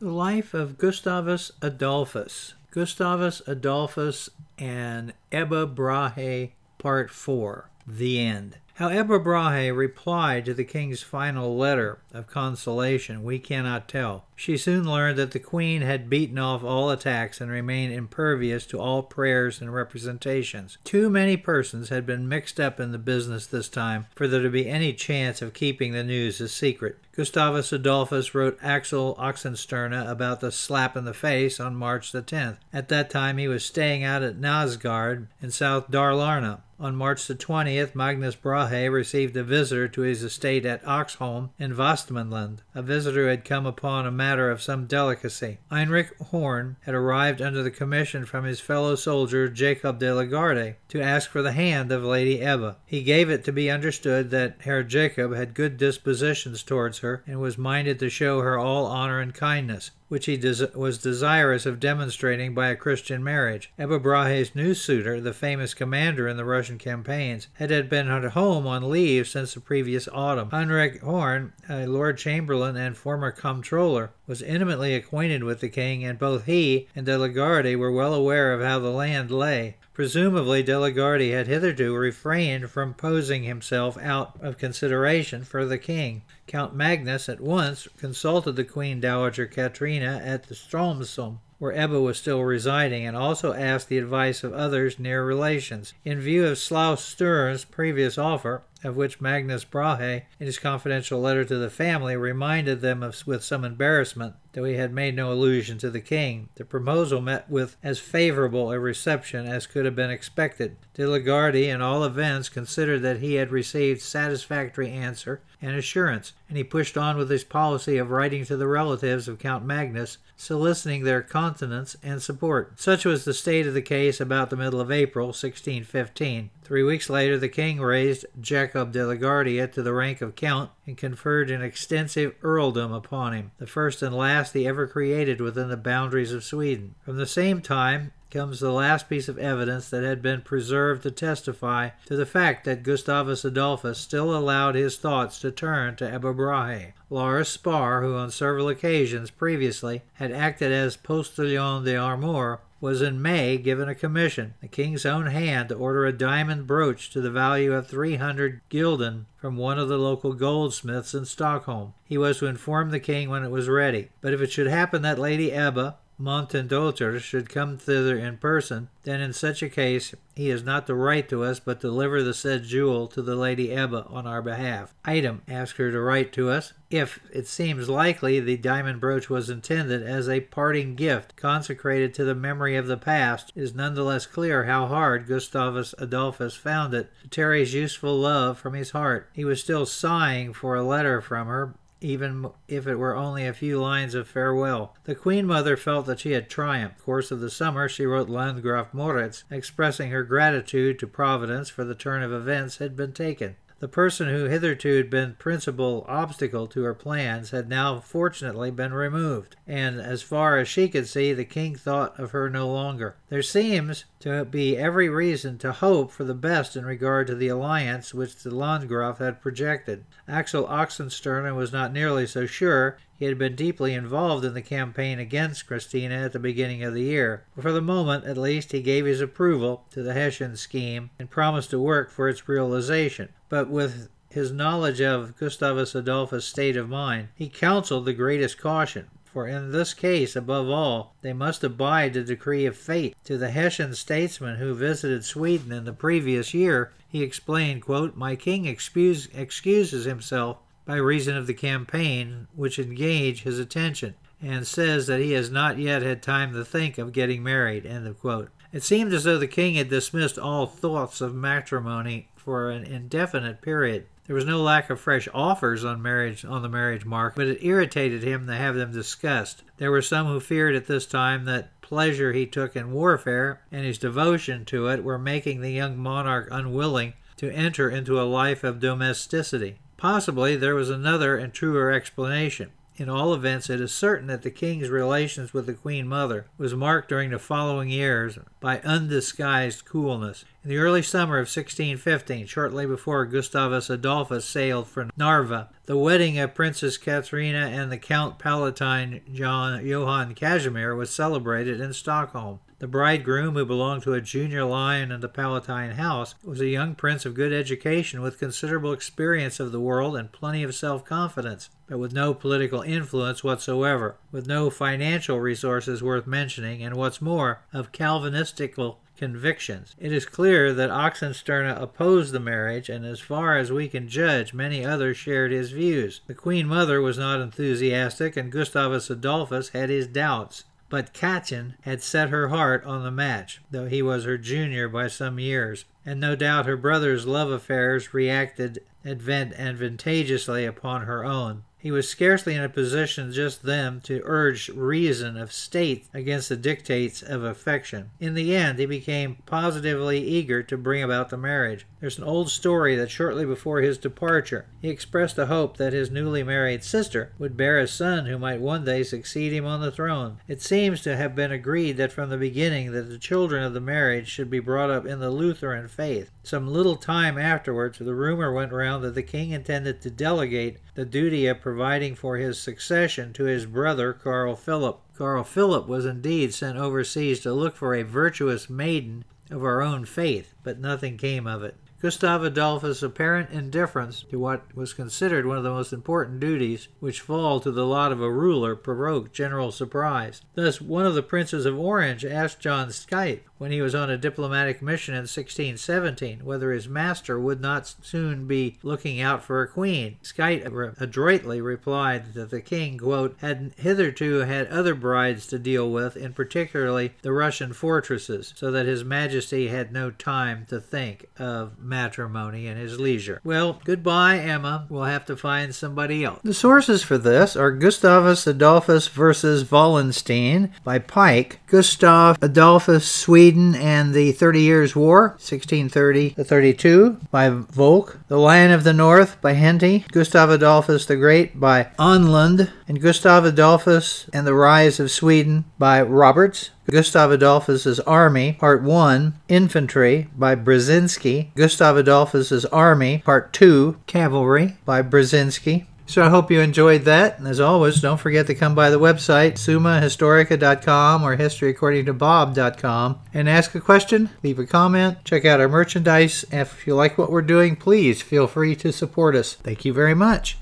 The life of Gustavus Adolphus. Gustavus Adolphus and Ebba Brahe, Part 4. The End. How Ebba Brahe replied to the king's final letter of consolation we cannot tell. She soon learned that the queen had beaten off all attacks and remained impervious to all prayers and representations. Too many persons had been mixed up in the business this time for there to be any chance of keeping the news a secret. Gustavus Adolphus wrote Axel Oxenstierna about the slap in the face on March the 10th. At that time he was staying out at Nasgard in South Dalarna. On March the 20th, Magnus Brahe received a visitor to his estate at Oxholm in Vestmanland, a visitor who had come upon a matter of some delicacy. Heinrich Horn had arrived under the commission from his fellow soldier Jacob de la Garde to ask for the hand of Lady Ebba. He gave it to be understood that Herr Jacob had good dispositions towards her and was minded to show her all honor and kindness, which he was desirous of demonstrating by a Christian marriage. Ebba Brahe's new suitor, the famous commander in the Russian campaigns, had been at home on leave since the previous autumn. Heinrich Horn, a Lord Chamberlain and former comptroller, was intimately acquainted with the king, and both he and de la Garde were well aware of how the land lay. Presumably de la Garde had hitherto refrained from posing himself out of consideration for the king. Count Magnus at once consulted the Queen Dowager Katrina at the Stromsholm, where Ebba was still residing, and also asked the advice of others near relations. In view of Slaus Sturm's previous offer, of which Magnus Brahe, in his confidential letter to the family, reminded them with some embarrassment, though he had made no allusion to the king, the proposal met with as favorable a reception as could have been expected. De la Garde, in all events, considered that he had received satisfactory answer and assurance, and he pushed on with his policy of writing to the relatives of Count Magnus, soliciting their countenance and support. Such was the state of the case about the middle of April, 1615. 3 weeks later, the king raised Jacob de la Garde to the rank of count and conferred an extensive earldom upon him, the first and last he ever created within the boundaries of Sweden. From the same time comes the last piece of evidence that had been preserved to testify to the fact that Gustavus Adolphus still allowed his thoughts to turn to Ebba Brahe. Lars Spar, who on several occasions previously had acted as postilion d'armure, was in May given a commission, the king's own hand, to order a diamond brooch to the value of 300 gulden from one of the local goldsmiths in Stockholm. He was to inform the king when it was ready. But if it should happen that Lady Ebba Montendotter should come thither in person, then in such a case he is not to write to us, but deliver the said jewel to the Lady Ebba on our behalf. Item, ask her to write to us. If it seems likely the diamond brooch was intended as a parting gift consecrated to the memory of the past, it is none the less clear how hard Gustavus Adolphus found it to tear his useful love from his heart. He was still sighing for a letter from her, even if it were only a few lines of farewell. The Queen Mother felt that she had triumphed. In the course of the summer she wrote Landgraf Moritz, expressing her gratitude to Providence for the turn of events had been taken. The person who hitherto had been principal obstacle to her plans had now fortunately been removed, and as far as she could see, the king thought of her no longer. There seems to be every reason to hope for the best in regard to the alliance which the Landgraf had projected. Axel Oxenstierna was not nearly so sure. He had been deeply involved in the campaign against Christina at the beginning of the year. But for the moment, at least, he gave his approval to the Hessian scheme and promised to work for its realization. But with his knowledge of Gustavus Adolphus' state of mind, he counseled the greatest caution. For in this case, above all, they must abide the decree of fate. To the Hessian statesman who visited Sweden in the previous year, he explained, quote, "My king excuses himself by reason of the campaign which engaged his attention, and says that he has not yet had time to think of getting married." End of quote. It seemed as though the king had dismissed all thoughts of matrimony for an indefinite period. There was no lack of fresh offers on the marriage market, but it irritated him to have them discussed. There were some who feared at this time that pleasure he took in warfare and his devotion to it were making the young monarch unwilling to enter into a life of domesticity. Possibly there was another and truer explanation. In all events, it is certain that the king's relations with the Queen Mother was marked during the following years by undisguised coolness. In the early summer of 1615, shortly before Gustavus Adolphus sailed for Narva, the wedding of Princess Katharina and the Count Palatine Johann Casimir was celebrated in Stockholm. The bridegroom, who belonged to a junior line in the Palatine house, was a young prince of good education with considerable experience of the world and plenty of self-confidence, but with no political influence whatsoever, with no financial resources worth mentioning, and what's more, of Calvinistical convictions. It is clear that Oxenstierna opposed the marriage, and as far as we can judge, many others shared his views. The Queen Mother was not enthusiastic, and Gustavus Adolphus had his doubts. But Katyn had set her heart on the match, though he was her junior by some years, and no doubt her brother's love affairs reacted advantageously upon her own. He was scarcely in a position just then to urge reason of state against the dictates of affection. In the end, he became positively eager to bring about the marriage. There's an old story that shortly before his departure, he expressed a hope that his newly married sister would bear a son who might one day succeed him on the throne. It seems to have been agreed that from the beginning that the children of the marriage should be brought up in the Lutheran faith. Some little time afterwards, the rumor went round that the king intended to delegate the duty of providing for his succession to his brother Carl Philip. Carl Philip was indeed sent overseas to look for a virtuous maiden of our own faith, but nothing came of it. Gustav Adolphus' apparent indifference to what was considered one of the most important duties which fall to the lot of a ruler provoked general surprise. Thus, one of the princes of Orange asked John Skytte, when he was on a diplomatic mission in 1617, whether his master would not soon be looking out for a queen. Skytte adroitly replied that the king, quote, had hitherto had other brides to deal with, in particularly the Russian fortresses, so that his majesty had no time to think of matrimony in his leisure. Well, goodbye, Emma. We'll have to find somebody else. The sources for this are Gustavus Adolphus versus Wallenstein by Pike, Gustav Adolphus, Sweden and the 30 Years' War, 1630-32, by Volk, The Lion of the North by Henty, Gustav Adolphus the Great by Onlund, and Gustav Adolphus and the Rise of Sweden by Roberts, Gustav Adolphus's Army, Part 1, Infantry by Brzezinski, Gustav Adolphus's Army, Part 2, Cavalry by Brzezinski. So I hope you enjoyed that, and as always, don't forget to come by the website, summahistorica.com or historyaccordingtobob.com, and ask a question, leave a comment, check out our merchandise, and if you like what we're doing, please feel free to support us. Thank you very much.